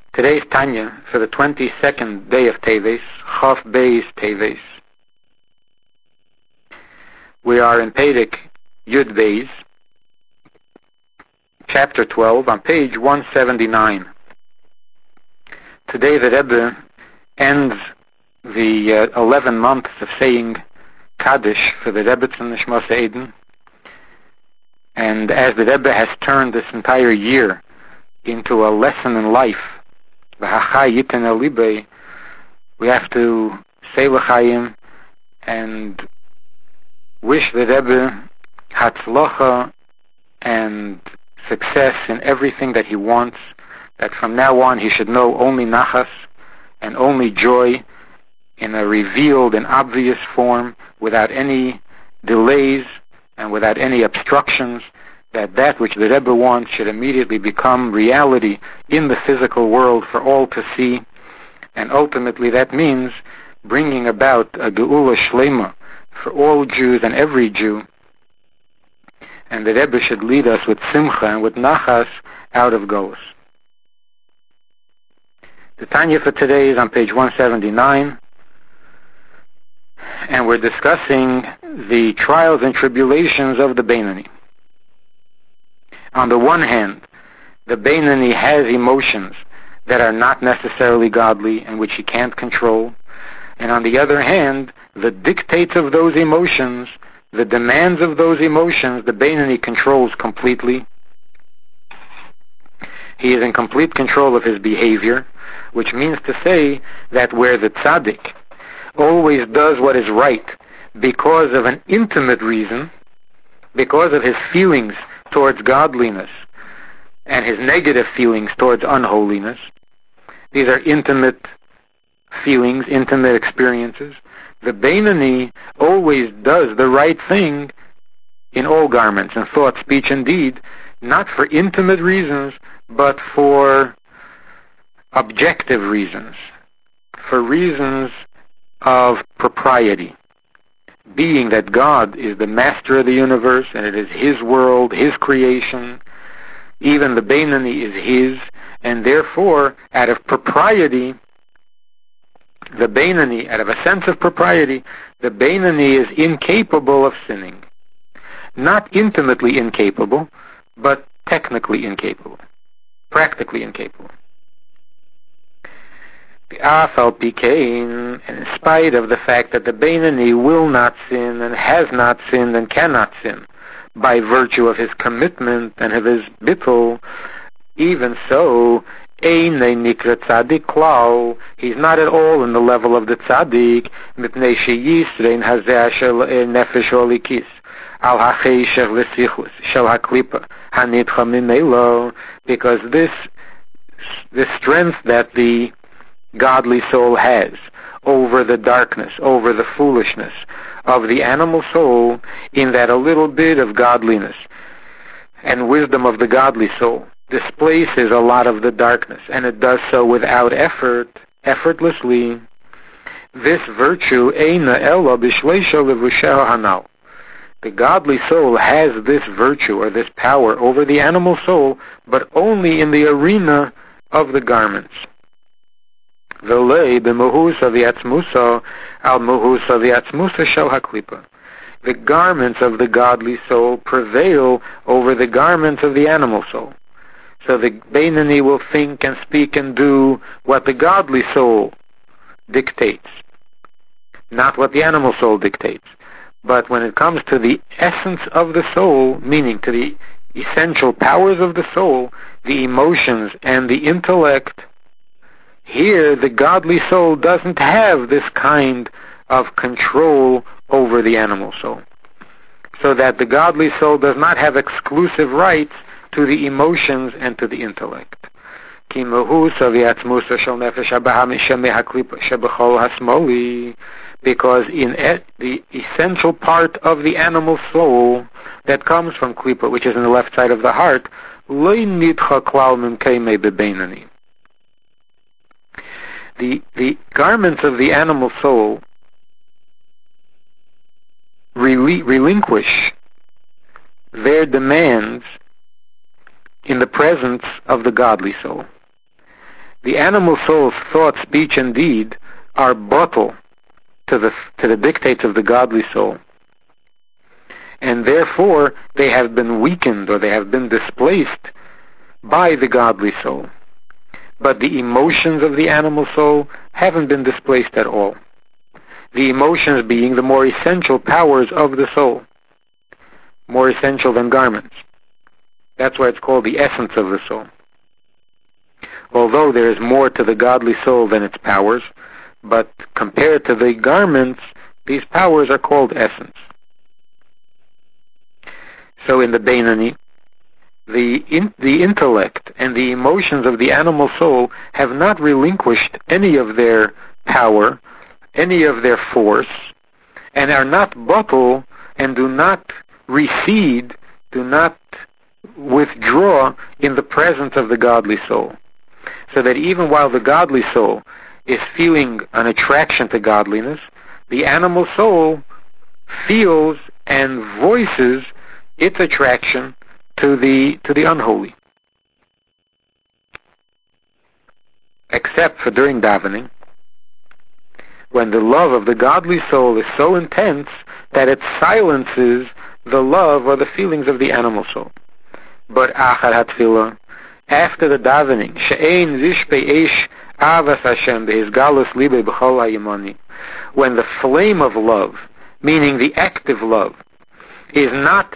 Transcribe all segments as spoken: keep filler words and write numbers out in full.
Today's Tanya for the twenty-second day of Teves, Chof Beis Teves. We are in Perek Yud Beis, chapter twelve, on page one seventy-nine. Today the Rebbe ends the uh, eleven months of saying Kaddish for the Rebbetzin Nishmas Eden. And as the Rebbe has turned this entire year into a lesson in life, we have to say l'chaim and wish the Rebbe hatzlocha and success in everything that he wants, that from now on he should know only nachas and only joy in a revealed and obvious form, without any delays and without any obstructions, that that which the Rebbe wants should immediately become reality in the physical world for all to see. And ultimately that means bringing about a geula shlema for all Jews and every Jew. And the Rebbe should lead us with simcha and with nachas out of Golus. The Tanya for today is on page one seventy-nine. And we're discussing the trials and tribulations of the Beinani. On the one hand, the Beinani has emotions that are not necessarily godly and which he can't control. And on the other hand, the dictates of those emotions, the demands of those emotions, the Beinani controls completely. He is in complete control of his behavior, which means to say that where the tzaddik always does what is right because of an intimate reason, because of his feelings towards godliness and his negative feelings towards unholiness. These are intimate feelings, intimate experiences. The Beinani always does the right thing in all garments, in thought, speech, and deed, not for intimate reasons, but for objective reasons, for reasons of propriety. Being that God is the master of the universe and it is His world, His creation, even the Beinani is His, and therefore, out of propriety, the Beinani, out of a sense of propriety, the Beinani is incapable of sinning. Not intimately incapable, but technically incapable, practically incapable. And in spite of the fact that the Beinani will not sin and has not sinned and cannot sin by virtue of his commitment and of his bittul, even so, Einei nikra tzaddik klal, he's not at all in the level of the tzaddik, mipnei sheyisrein hazeh shel nefesh olikis, al hacheshech v'sichus shel haklipa hanitcha mimelo, because this the strength that the godly soul has over the darkness, over the foolishness of the animal soul, in that a little bit of godliness and wisdom of the godly soul displaces a lot of the darkness, and it does so without effort, effortlessly. This virtue, eina ella b'shleisha levusheha hanal. The godly soul has this virtue or this power over the animal soul, but only in the arena of the garments. The garments of the godly soul prevail over the garments of the animal soul. So the Beinani will think and speak and do what the godly soul dictates, not what the animal soul dictates. But when it comes to the essence of the soul, meaning to the essential powers of the soul, the emotions and the intellect, here, the godly soul doesn't have this kind of control over the animal soul. So that the godly soul does not have exclusive rights to the emotions and to the intellect. Because in et, the essential part of the animal soul that comes from klipa, which is in the left side of the heart, The, the garments of the animal soul rel- relinquish their demands in the presence of the godly soul. the animal soul's thought, speech, and deed are bottle to the to the dictates of the godly soul. And therefore they have been weakened, or they have been displaced by the godly soul. But the emotions of the animal soul haven't been displaced at all. The emotions being the more essential powers of the soul, more essential than garments. That's why it's called the essence of the soul. Although there is more to the godly soul than its powers, but compared to the garments, these powers are called essence. So in the Beinani, the in, the intellect and the emotions of the animal soul have not relinquished any of their power, any of their force, and are not bottled and do not recede, do not withdraw in the presence of the godly soul. So that even while the godly soul is feeling an attraction to godliness, the animal soul feels and voices its attraction to the to the unholy. Except for during davening, when the love of the godly soul is so intense that it silences the love or the feelings of the animal soul. But achar hatfilah, after the davening, she'ein zishpei eish avas Hashem be'izgalus libei b'chol ha'yamani, when the flame of love, meaning the active love, is not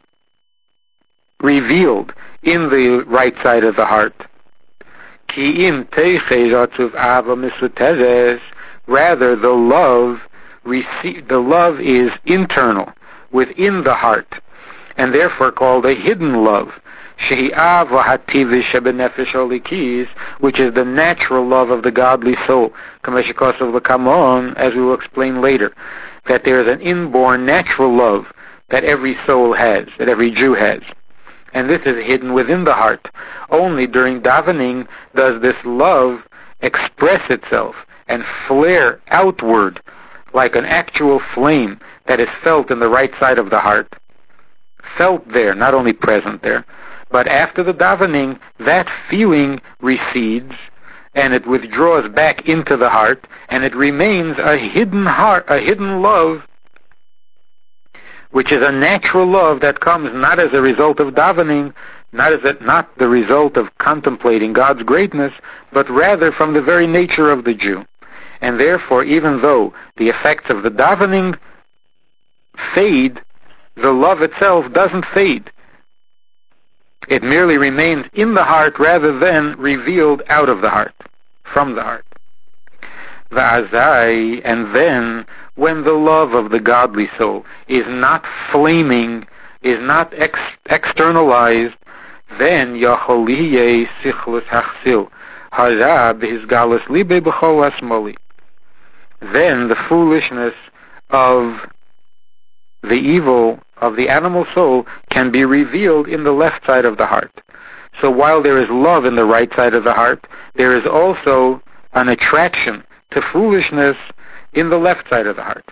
revealed in the right side of the heart. Ki im teichei ratzuv ava misutezes, rather the love, rece- the love is internal, within the heart, and therefore called a hidden love, shehi ava hativish shebenefesh olikis, which is the natural love of the godly soul, kameshikosav l'kamon, as we will explain later, that there is an inborn natural love that every soul has, that every Jew has. And this is hidden within the heart. Only during davening does this love express itself and flare outward like an actual flame that is felt in the right side of the heart. Felt there, not only present there. But after the davening, that feeling recedes and it withdraws back into the heart, and it remains a hidden heart, a hidden love, which is a natural love that comes not as a result of davening, not as a, not the result of contemplating God's greatness, but rather from the very nature of the Jew. And therefore, even though the effects of the davening fade, the love itself doesn't fade. It merely remains in the heart rather than revealed out of the heart, from the heart. Va'azai, and then, when the love of the godly soul is not flaming, is not ex- externalized, then yacholiyeh sichlus hachsil hara b'hizgalus libe b'chol asmoli. Then the foolishness of the evil of the animal soul can be revealed in the left side of the heart. So while there is love in the right side of the heart, there is also an attraction to foolishness in the left side of the heart.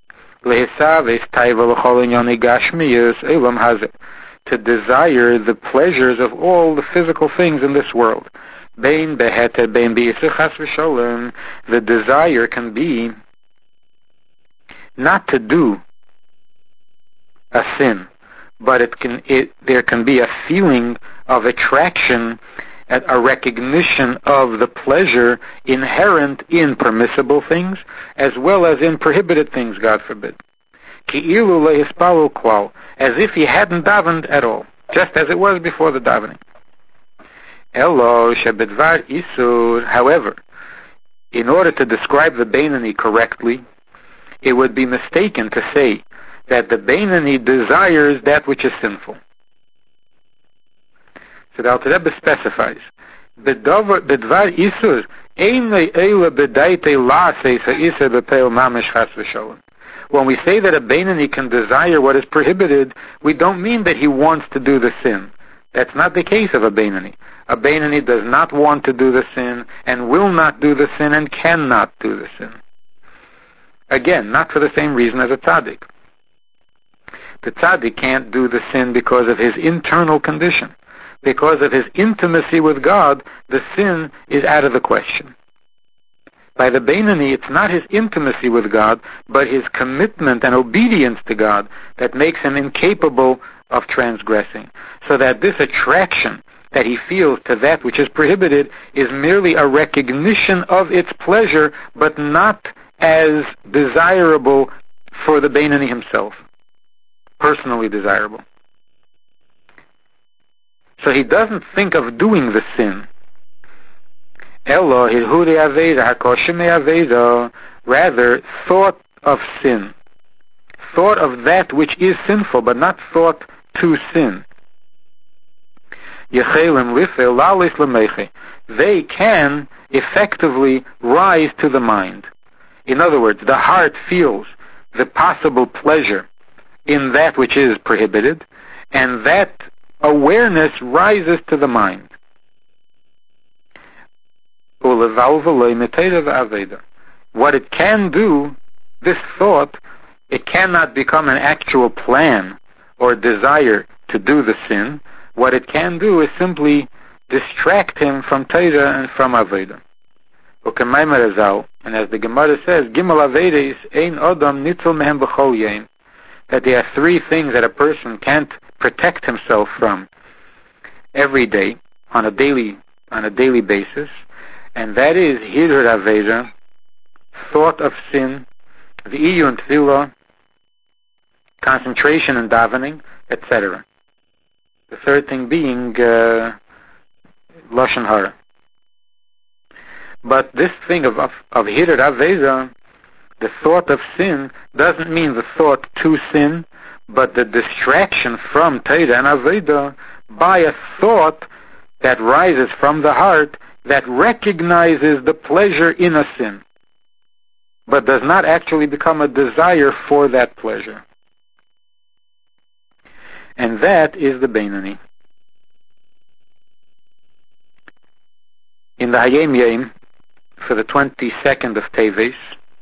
To desire the pleasures of all the physical things in this world. The desire can be not to do a sin, but it can it there can be a feeling of attraction, a recognition of the pleasure inherent in permissible things as well as in prohibited things, God forbid. Ki'ilu lehispalu klal, as if he hadn't davened at all, just as it was before the davening. Elo shebedvar isur, however, in order to describe the Beinani correctly, it would be mistaken to say that the Beinani desires that which is sinful. So the Alter Rebbe specifies, Bedvar isur, ein le'ela bedaite la'aseh ha'isur b'peil mamish chas v'sholem. When we say that a Beinani can desire what is prohibited, we don't mean that he wants to do the sin. That's not the case of a Beinani. A Beinani does not want to do the sin, and will not do the sin, and cannot do the sin. Again, not for the same reason as a tzaddik. The tzaddik can't do the sin because of his internal condition. because of his intimacy with God, the sin is out of the question. By the Beinoni, it's not his intimacy with God, but his commitment and obedience to God that makes him incapable of transgressing. So that this attraction that he feels to that which is prohibited is merely a recognition of its pleasure, but not as desirable for the Beinoni himself, personally desirable. So he doesn't think of doing the sin. Rather, thought of sin. Thought of that which is sinful, but not thought to sin. They can effectively rise to the mind. In other words, the heart feels the possible pleasure in that which is prohibited, and that awareness rises to the mind. What it can do, this thought, it cannot become an actual plan or desire to do the sin. What it can do is simply distract him from Torah and from Avodah. And as the Gemara says, Gimel Avedes ein Adam nitzol mehem b'chol yom, that there are three things that a person can't protect himself from every day, on a daily on a daily basis, and that is Hidur Aveda, thought of sin, V'iyun Tefillah, concentration and davening, et cetera. The third thing being uh, Lashon Hara. But this thing of of, of Hidur Aveda, the thought of sin, doesn't mean the thought to sin, but the distraction from Torah and Avodah by a thought that rises from the heart that recognizes the pleasure in a sin, but does not actually become a desire for that pleasure. And that is the Beinoni. In the Hayom Yom, for the twenty-second of Teves,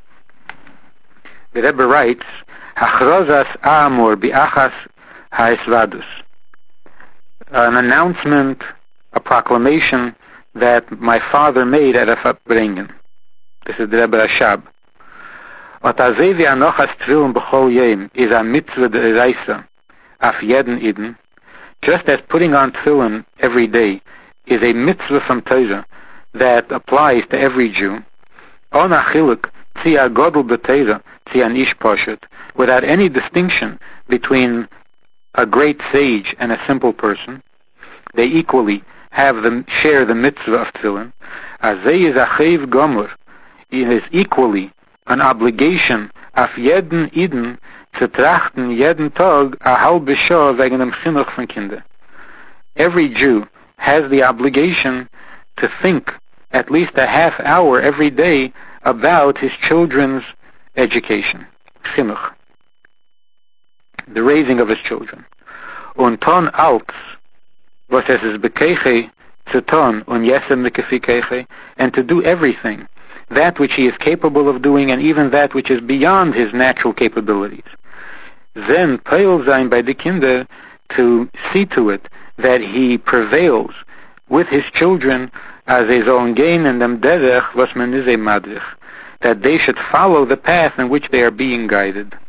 the Rebbe writes, Hachrozas Amor bi'achas ha'esvadus, an announcement, a proclamation that my father made at a Fabringen. This is the Rebbe Rashab. Otazevi anochas tefillin b'chol yom is a mitzvah d'oraisa af jeden iden, just as putting on tefillin every day is a mitzvah from Torah that applies to every Jew. On achiluk tzia godel b'Torah tzia ish poshet, without any distinction between a great sage and a simple person, they equally have them share the mitzvah of tefillin. Azay is a chayv gomor. It is equally an obligation af jeden iden zu trachten jeden Tag a halbe Shah wegen dem chinuch von Kinder. Every Jew has the obligation to think at least a half hour every day about his children's education, chinuch, the raising of his children. Und ton alts, was es is bekeche zu ton und yesem mekefi keche, and to do everything, that which he is capable of doing, and even that which is beyond his natural capabilities. Then peil sein by the Kinder, to see to it that he prevails with his children as his own gain in dem derech was man is a madrich, that they should follow the path in which they are being guided.